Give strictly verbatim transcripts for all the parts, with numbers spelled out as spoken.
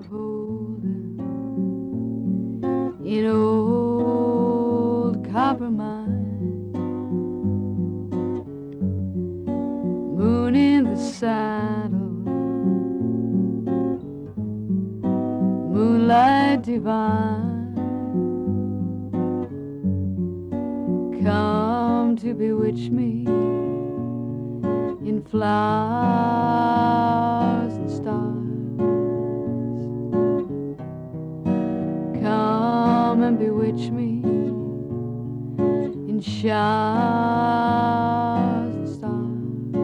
of holding in old copper mine, moon in the saddle, moonlight divine, come to bewitch me in flowers and stars. Come and bewitch me in showers and stars.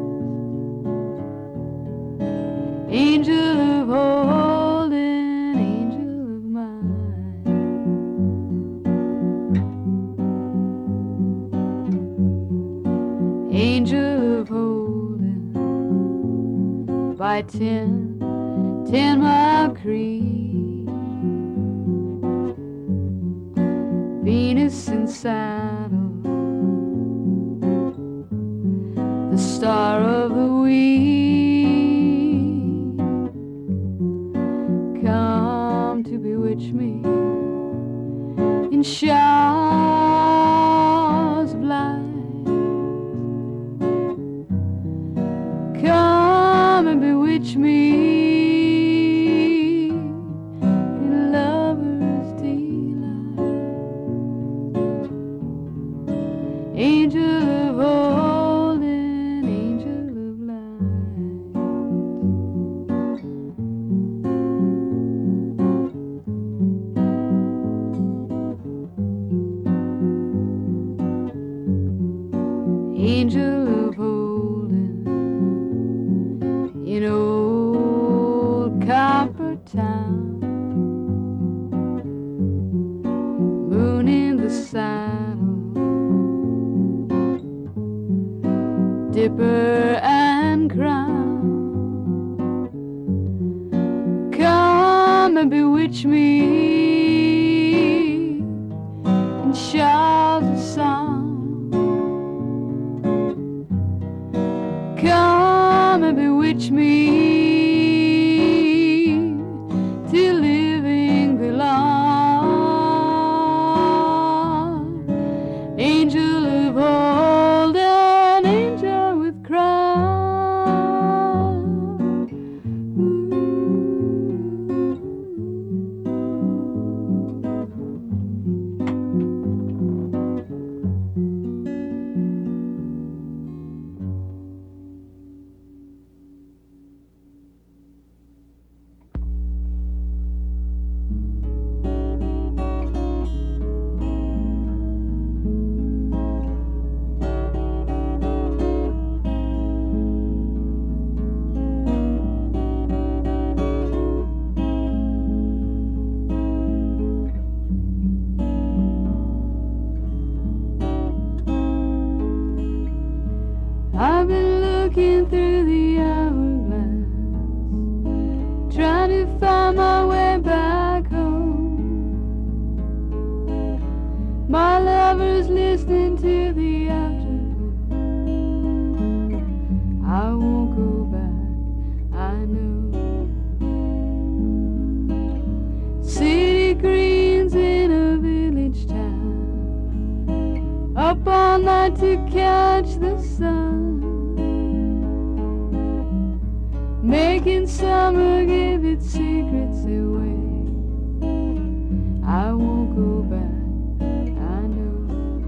Angel of holding, angel of mine, angel of holding by ten, ten mile creek, Venus in saddle, the star of the week, come to bewitch me in showers of light. Come and bewitch me in lover's delight. Angel of holding, angel of light. Angel of holding in old copper town, moon in the saddle, dipper and crown, come and bewitch me in showers of song. Come and bewitch me till living belong. Angel of holding, angel with crown. I've been looking through the hourglass, trying to find my way back home. My lover's listening to the afterglow. I won't go back, I know. City greens in a village town, up all night to catch the sun, making summer give its secrets away. I won't go back, I know.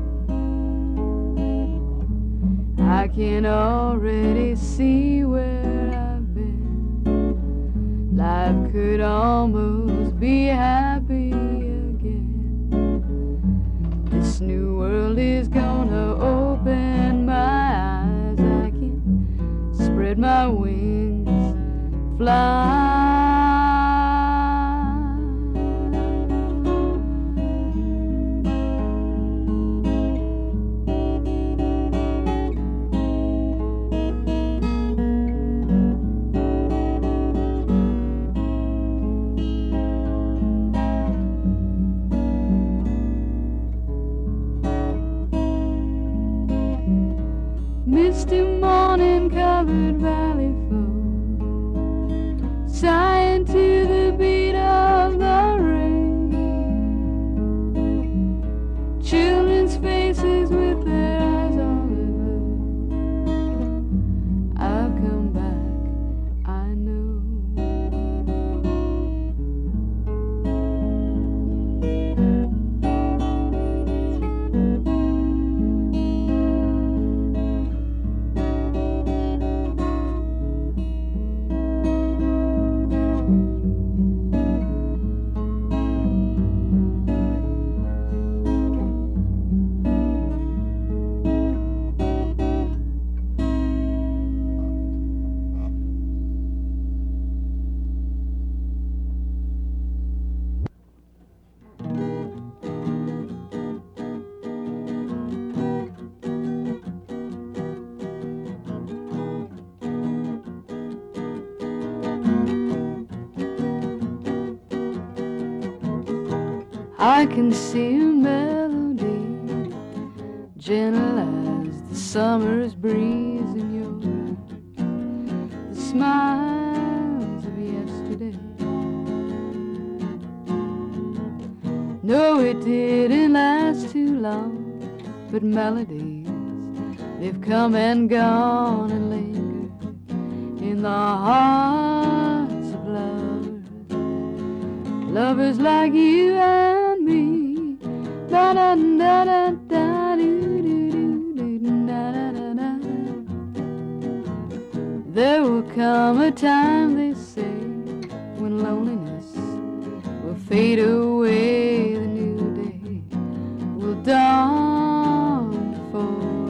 I can already see where I've been. Life could almost be happy again. This new world is gonna open my eyes. I can spread my wings, fly. Misty morning covered valley flow, sighing to the beat of the rain. Children's faces with their eyes on the blue. I'll come back, I know. I can see a melody, gentle as the summer's breeze in your eyes, the smiles of yesterday. No, it didn't last too long, but melodies, they've come and gone and lingered in the hearts of lovers, lovers like you and me. Da da da da da do do do do da da da da. There will come a time, they say, when loneliness will fade away. The new day will dawn for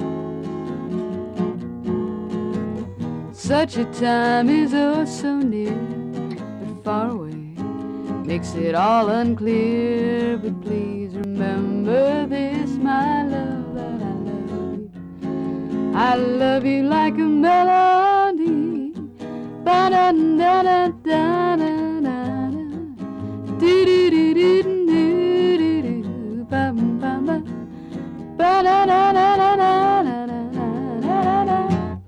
us. Such a time is oh so near, but far away makes it all unclear. But please remember this, my love, that I love you. I love you like a melody. Ba da da da da da da. Do do do do do do do. Ba ba ba. Ba da da da da da da da da.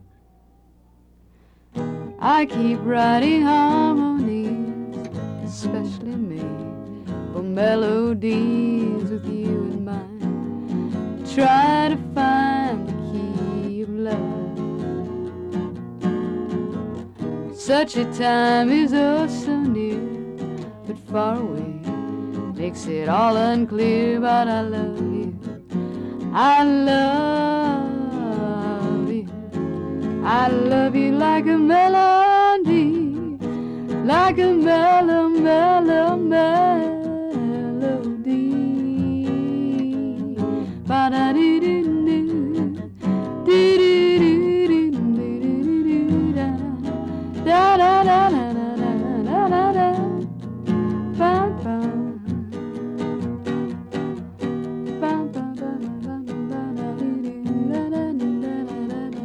I keep writing harmonies, especially made for melodies with you in mind. Try to find the key of love. Such a time is oh so near, but far away makes it all unclear. But I love you, I love you, I love you like a melody, like a mellow, mellow melody. Ba da dee dee dee dee dee dee dee dee da da da da da da da da ba ba ba ba ba ba da dee da da da da da.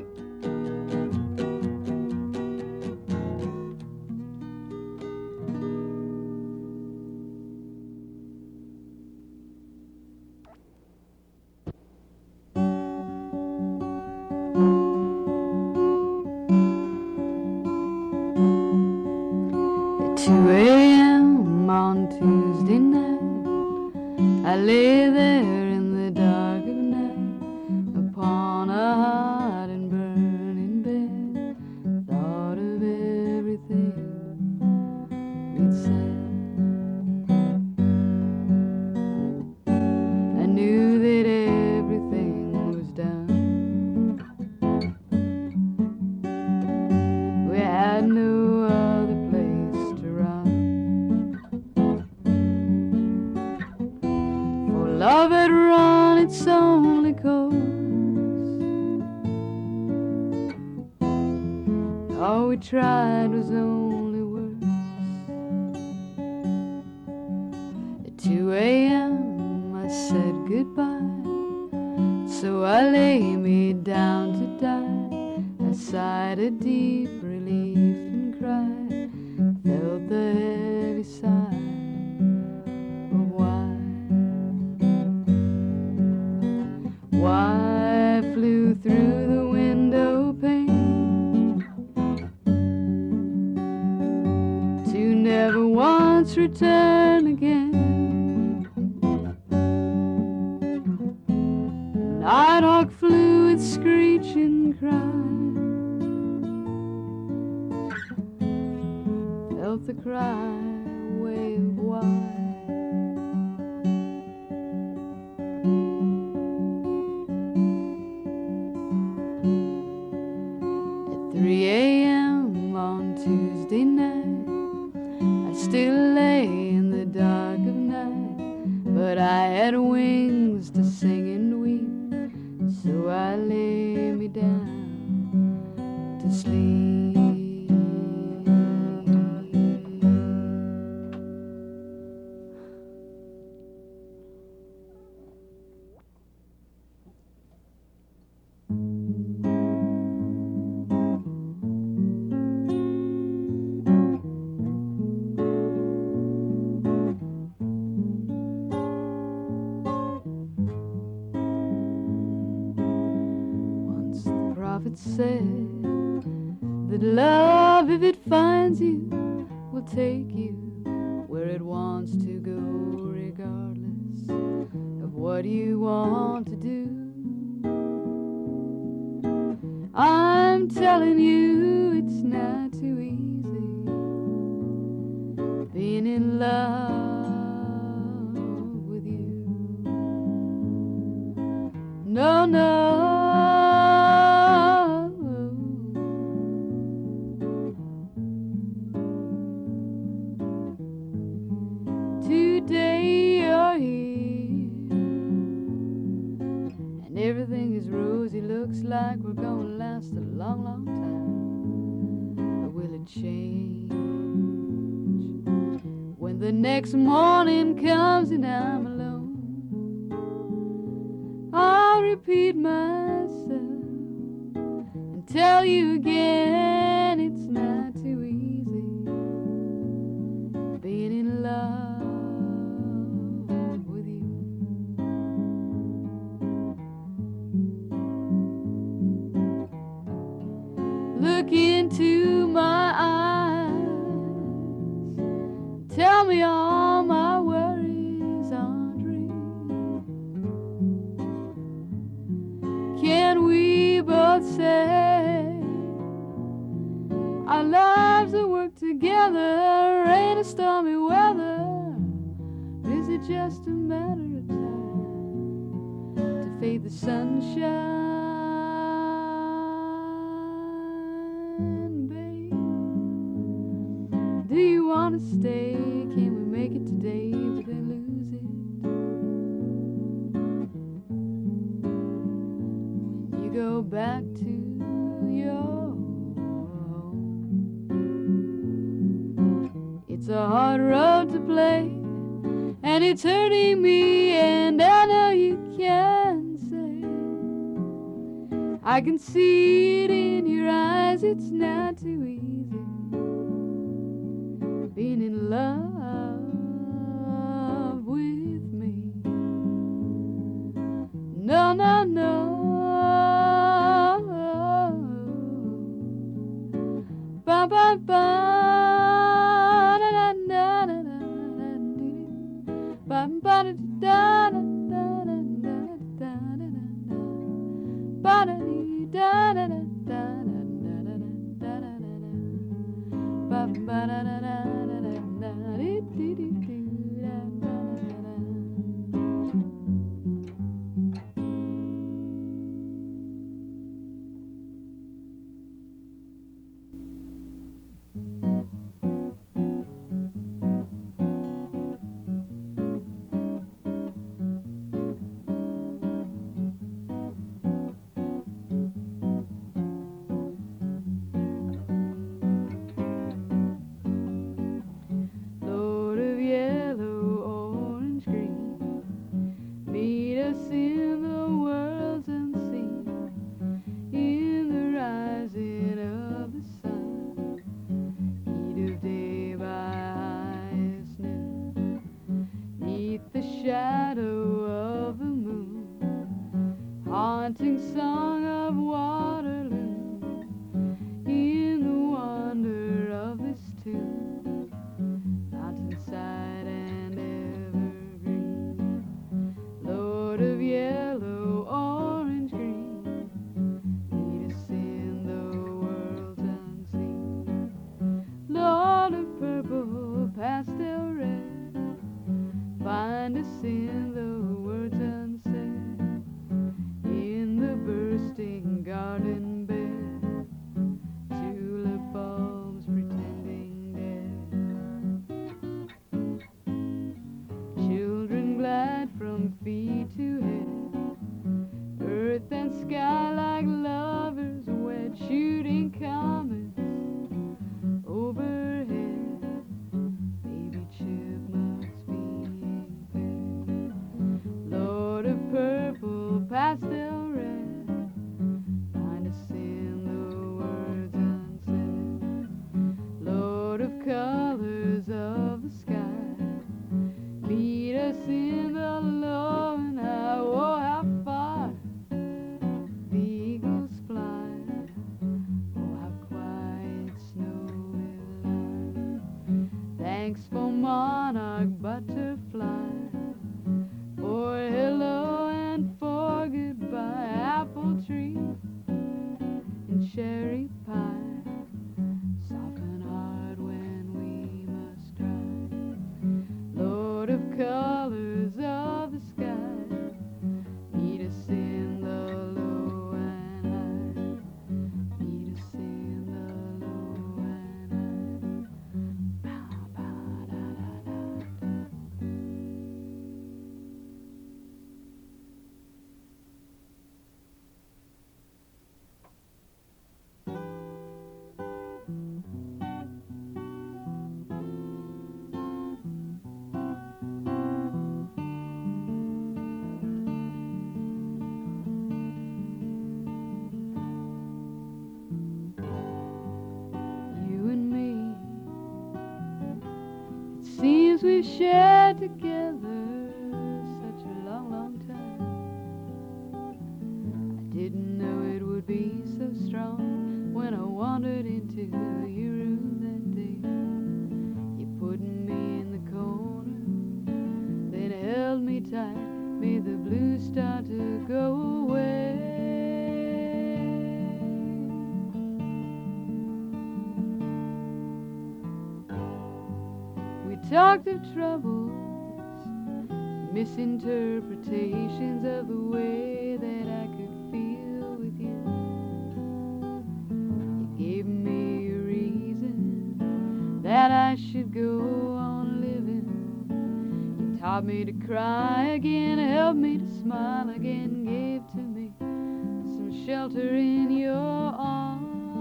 two a.m. on Tuesday night, I lay there in the dark of night upon a hot and burning bed, thought of everything we'd said. I knew that everything was done. We had no other place to run, for love had run its only course. All we tried was only worse. At two a.m. I said goodbye, so I lay me down to die. I sighed a deep relief and cried, felt the heavy sigh of why. Why I flew through the window pane to never once return again. Nighthawk flew with screeching cry, felt the cry wave wide. At three a.m. on Tuesday night, I still lay in the dark of night, but I had wings to sing and weep, so I lay me down to sleep. Said that love, if it finds you, will take you where it wants to go, regardless of what you want to do. I'm telling you, it's not too easy being in love with you. No, no. Like we're gonna last a long, long time. But will it change when the next morning comes and I'm alone? I'll repeat myself and tell you again, it's not too easy being in love with you. Look into my eyes, tell me all my worries aren't real. Can we both say our lives will work together, rain or stormy weather? Or is it just a matter of time to fade the sunshine? Do you want to stay? Can we make it today, but then lose it when you go back to your home? It's a hard road to play, and it's hurting me, and I know you can say, I can see it in your eyes, it's not too easy being in love with me. No, no, no. Ba ba ba da da da da da ba ba da da da da da da da ba da da da da da da ba ba da da da. sing the words unsaid in the bursting garden bed, tulip bulbs pretending dead. Children glide from feet to head, earth and sky like lovers wed, shooting comets overhead. Baby chipmunks being fed. Lord of purple, pastel red, find us in the words unsaid. Lord of colors of the sky, lead us in the low and high. Oh, how far the eagles fly. Oh, how quiet snow will lie. Thanks for monarch butterfly, for hello and for goodbye. Apple tree and cherry pie, soften heart when we must try. Lord of colors of the sky, meet us in the low and high. Meet us in the low and high. Bow, bow, da, da, da, da. You and me, it seems we've shared together such a long, long time. I didn't know it would be so strong when I wandered into your room that day. You put me in the corner, then held me tight, made the blue start to go away. We talked of troubles, misinterpretations of the way that I could feel with you. You gave me a reason that I should go on living. You taught me to cry again, helped me to smile again, gave to me some shelter in your arms.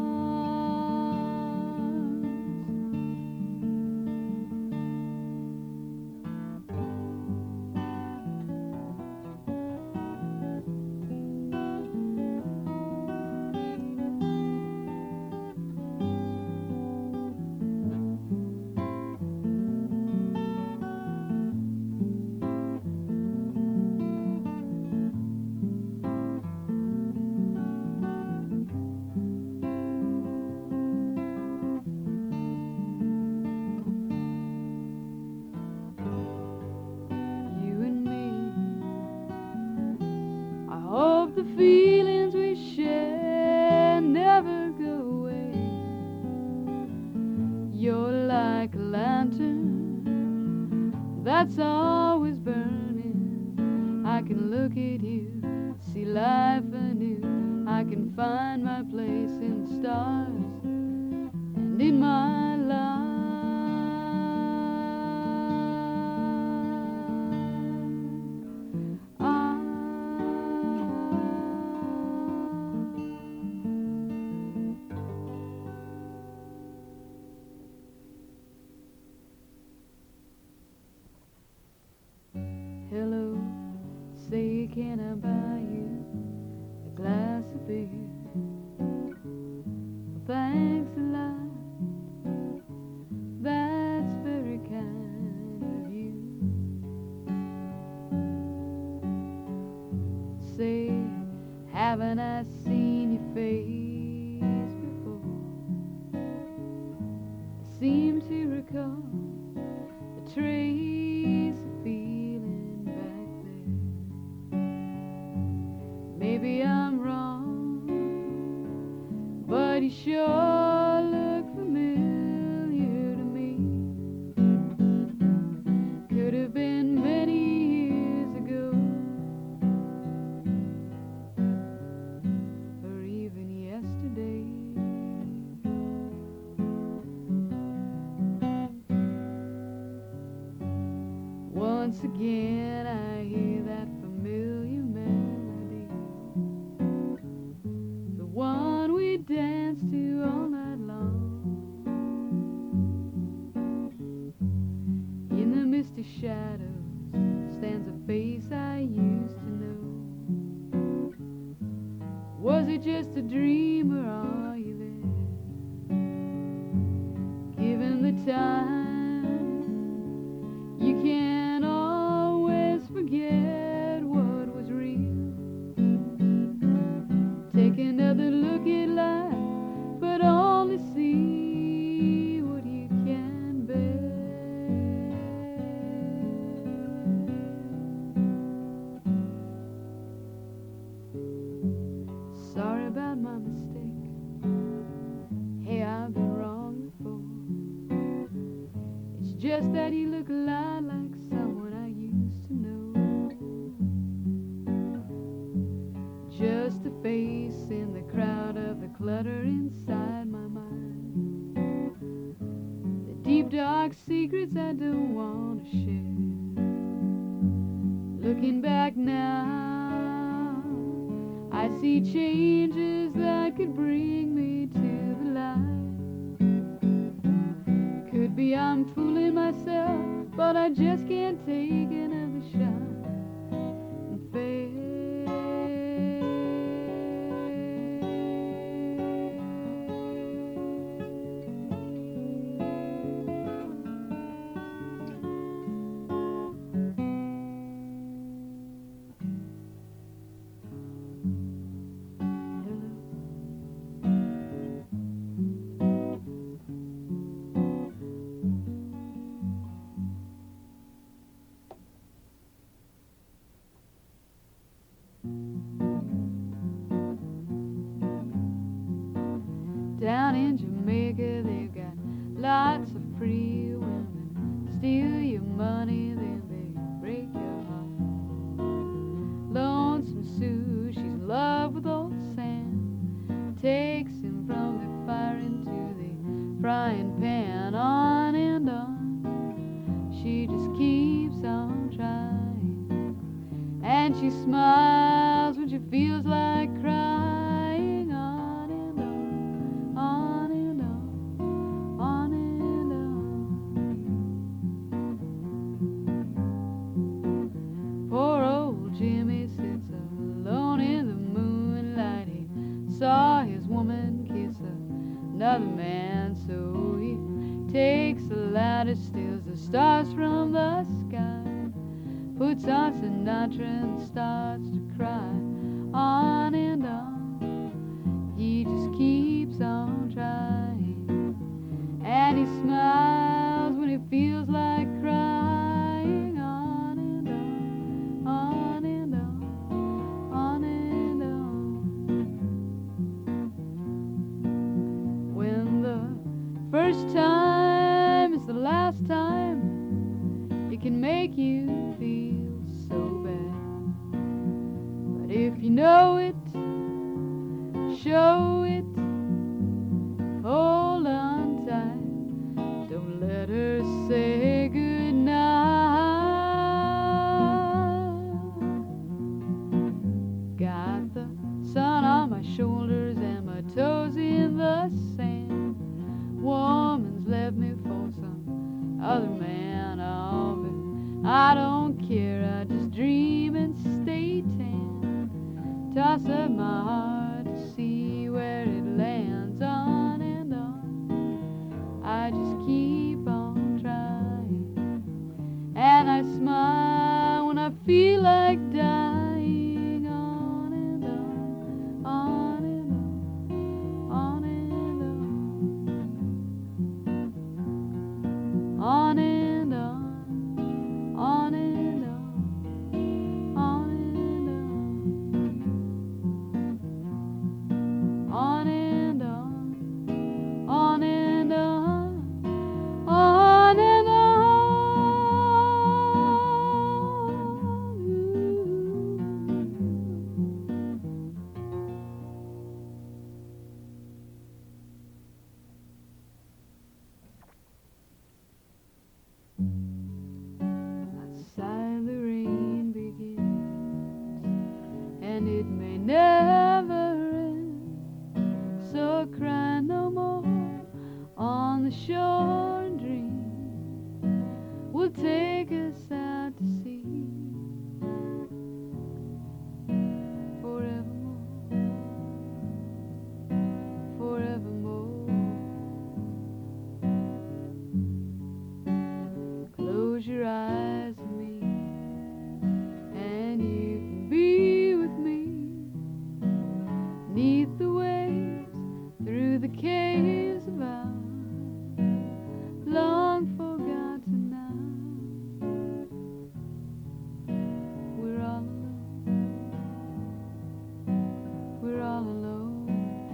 The feelings we share never go away. You're like a lantern that's always burning. I can look at you, see life anew. I can find my place in the stars and in my life. Hello, say can I buy you a glass of beer? Thanks a lot, that's very kind of you. Say, haven't I seen your face before? I seem to recall a trace of feeling back there. Maybe I'm wrong, but you sure look familiar to me. Could have been many once again I hear that familiar melody, the one we danced to all night long. In the misty shadows stands a face I used to know. Was it just a dream or are you there? Given the time, you can't always forget what was real. Take another look at life, but only see what you can bear. Sorry about my mistake. Hey, I've been wrong before. It's just that you look a lot like someone I used to know. Just a face in the crowd of the clutter inside my mind, the deep dark secrets I don't want to share. Looking back now, I see changes that could bring me to the light. Could be I'm fooling myself, but I just can't take another shot and fail. Down in Jamaica they've got lots of pretty women. Steal your money, then they break your heart. Lonesome Sue, she's in love with old Sam, takes him from the fire into the frying pan. On and on, she just keeps on trying, and she smiles when she feels like crying. Jimmy sits alone in the moonlight. He saw his woman kiss another man, so he takes a ladder, steals the stars from the sky, puts on Sinatra and starts to cry. On and on, he just keeps on trying, and he smiles when he feels like crying. First time is the last time. It can make you feel so bad, but if you know it, show it, hold on tight. Don't let her say goodnight. Got the sun on my shoulders and my toes in the sand. Woman's left me for some other man. Oh, but I don't care, I just dream and stay tan. Toss up my heart to see where it lands. On and on, I just keep on trying, and I smile when I feel like dying. On and on, on and on, on and on. On and on, on and on, on and on, on and on, on and on, on and on. shore and dream will take us out to sea forevermore, forevermore. Close your eyes with me, and you can be with me 'neath the waves, through the caves of our long forgotten now. We're all alone, we're all alone.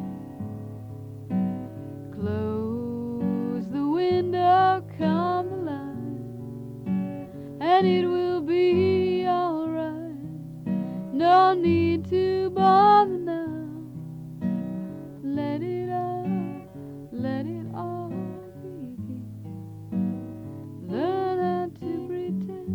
Close the window, come the light, and it will be alright. No need to bother now. Let it out, let it all begin. Learn how to pretend.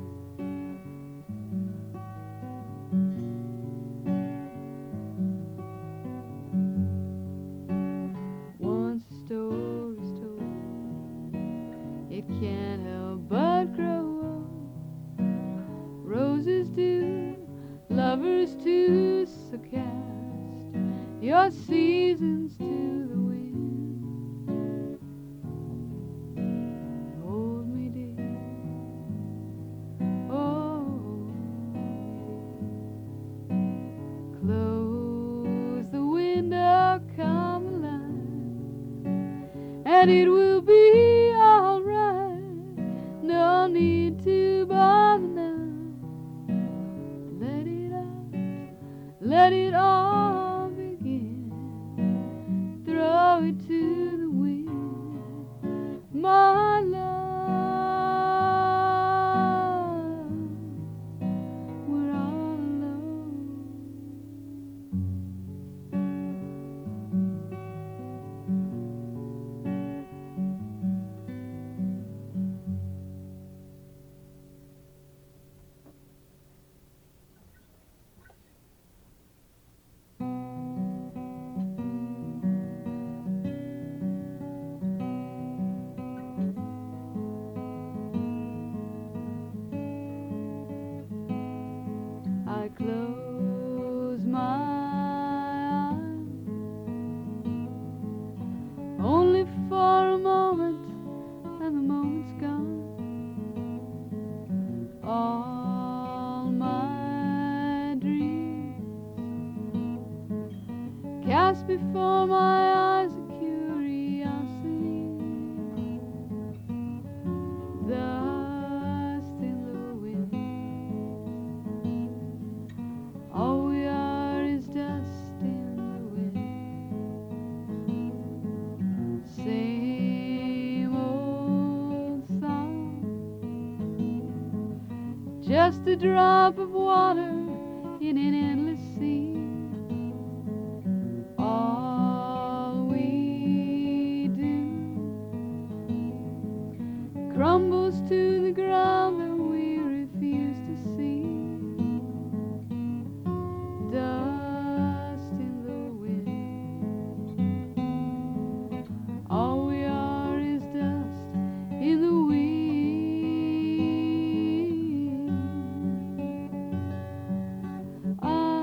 Once a story's told, it can't help but grow old. Roses do, lovers too, so cast your seasons to the wind. Hold me dear, oh, close the window, come alive, and it will be alright. No need to bother now. Let it out, let it all begin. Throw it to the wind, my love. We're all alone. I close my eyes only for a moment, and the moment's gone. All my dreams cast before my eyes a curiosity. Dust in the wind. All we are is dust in the wind. Same old song, just a drop of water in an endless sea. All we do crumbles to the ground that we refuse to see. Dust in the wind. All we are is dust in the wind. Ah.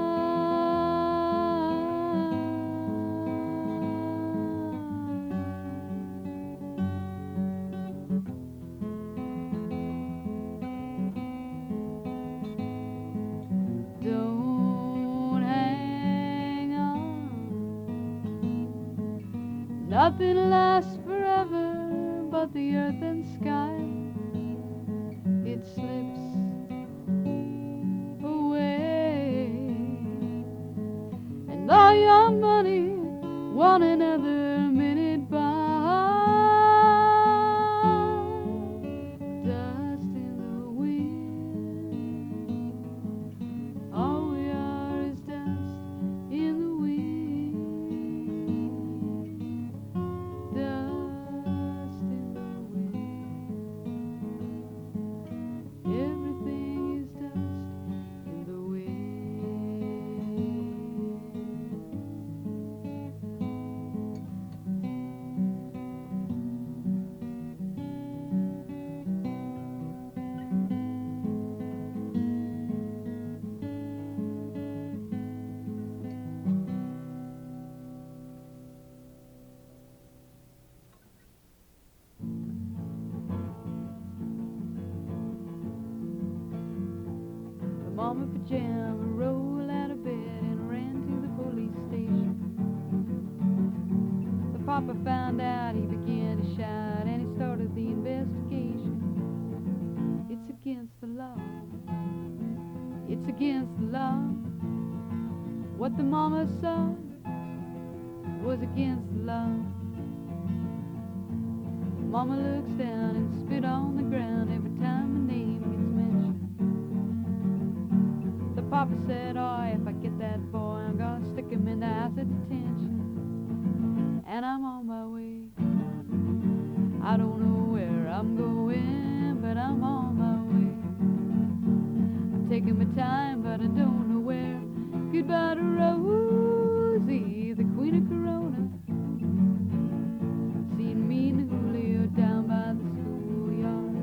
Don't hang on. Nothing lasts forever but the earth and sky. It slips away, and all your money won't another minute by. Dust in the wind. All we are is dust in the wind. Dust in the wind. my pajama, rolled out of bed and ran to the police station. The papa found out, he began to shout, and he started the investigation. It's against the law. It's against the law. What the mama saw was against the law. Mama looks down and spit on the ground every time my name gets mentioned. The papa said, oh, if I get that boy, I'm gonna stick him in the house of detention. And I'm on my way. I don't know where I'm going, but I'm on my way. I'm taking my time, but I don't know where. Goodbye to Rosie, the queen of Corona. Seen me and Julio down by the schoolyard.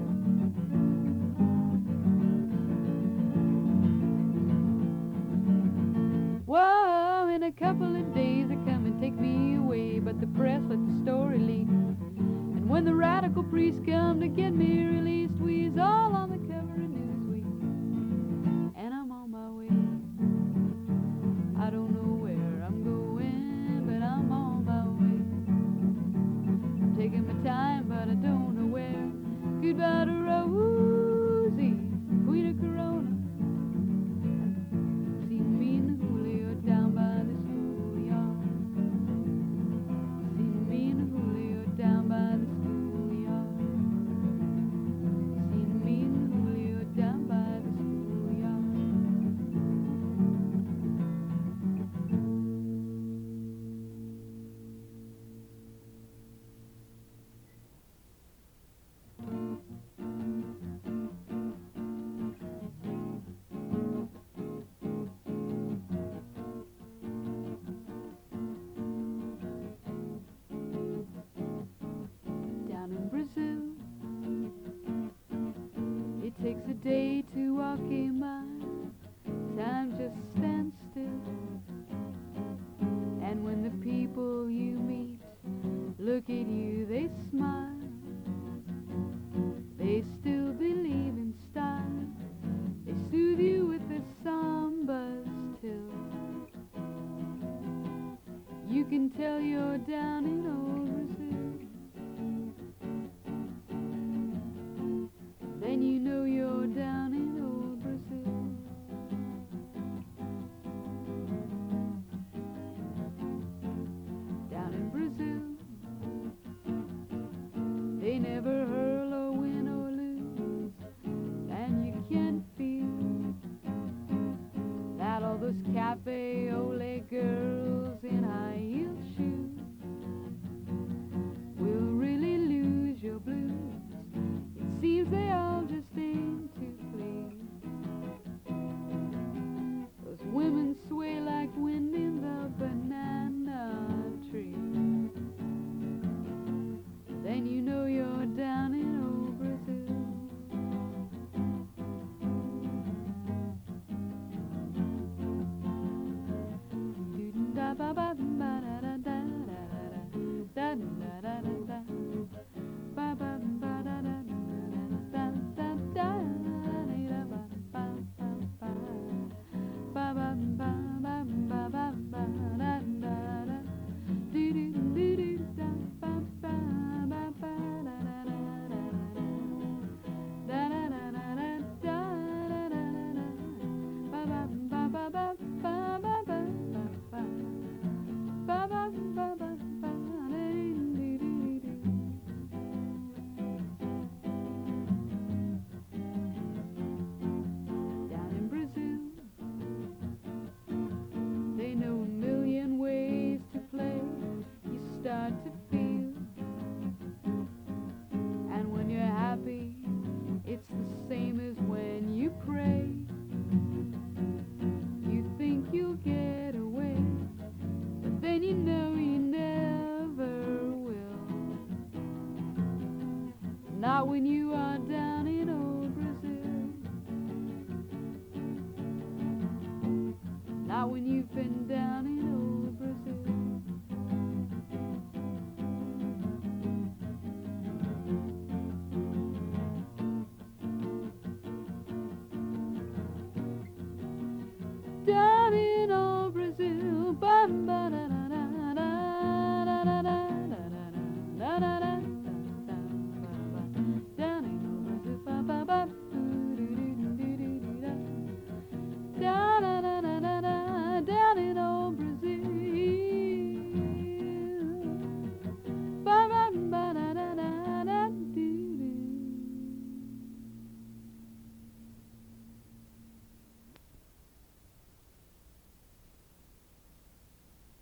Whoa, in a couple of days they come and take me away, but the press let the story leak. And when the radical priests come to get me released, we's all on the cover of Newsweek. And I'm on my way. I don't know where I'm going, but I'm on my way. I'm taking my time, but I don't know where. Goodbye to Rosie, queen of Corona. Seen me and Julio down by the schoolyard. Seen me and Julio down by the schoolyard. Seen me and Julio down by the schoolyard. Down in Brazil, it takes a day to walk a mile. Time just stands still. And when the people you meet look at you, they smile. They still believe in style. They soothe you with their sambas till you can tell you're down in old Brazil. Then you know you're down in old Brazil. Down in Brazil, they never hurl or win or lose, and you can feel that all those cafe ole girls in high heel shoes will really lose your blues. It seems they all just aim to please. Those women sway like wind in the banana tree. Then you know you're down in old Brazil. Not when you are down in